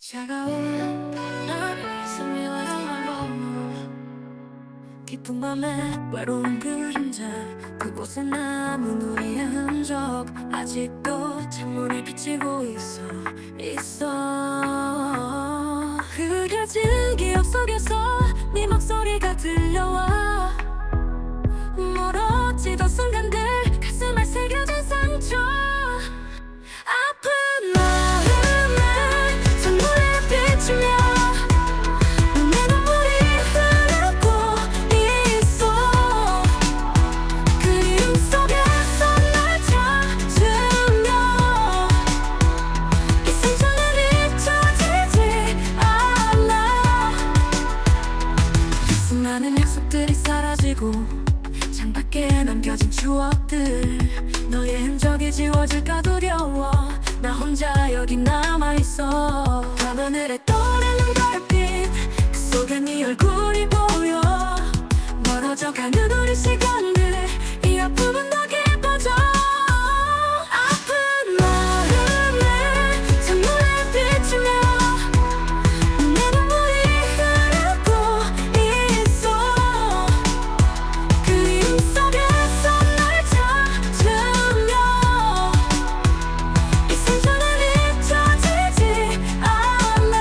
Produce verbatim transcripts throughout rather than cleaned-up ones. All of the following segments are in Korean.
차가운 나를 스며들고 깊은 밤에 외로운 그림자 그곳에 남은 우리의 흔적 아직도 창문에 비치고 있어 있어 흐려진 기억 속에서 네 목소리가 들려와 멀어지던 순간들 가슴에 새겨진 상처 아픈 마음에 찬물에 비추며 내 눈물이 흐르고 있어 그리움 속에서 날 찾으며 이 상처는 잊혀지지 않아 수많은 약속들이 사라지고 창밖에 남겨진 추억들 너의 흔적이 지워질까 두려워 나 혼자 여기 남아있어 밤하늘에 떠오르는 별빛 그 속에 네 얼굴이 보여 멀어져가는 우리 시간들 이 아픔은 더 깊어져 아픈 마음에 찬물에 비추며 내 눈물이 흐르고 있어 그리움 속에서 날 찾으며 이 상처는 잊혀지지 않아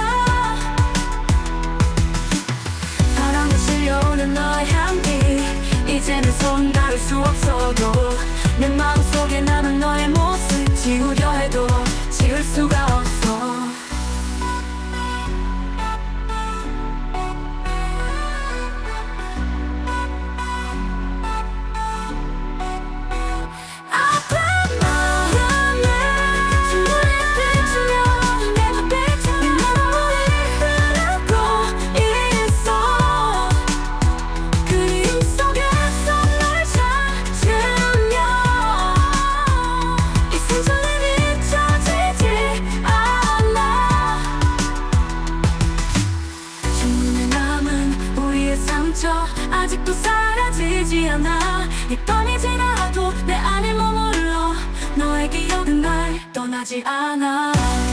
바람에 실려오는 너의 향기 이제는 손 닿을 수 없어도 내 마음속에 남은 너의 모습 지우려 해도 지울 수가 없어 아픈 마음에 찬물에 비추며 내가 비친 네 눈물이 흐르고 있어 그리움 속에서 날 찾으며 이 상처는 잊혀지지 않아 창문에 남은 우리의 상처 아직도 사라지지 않아 이 밤이 지나도 내 안에 머물러 너의 기억은 날 떠나지 않아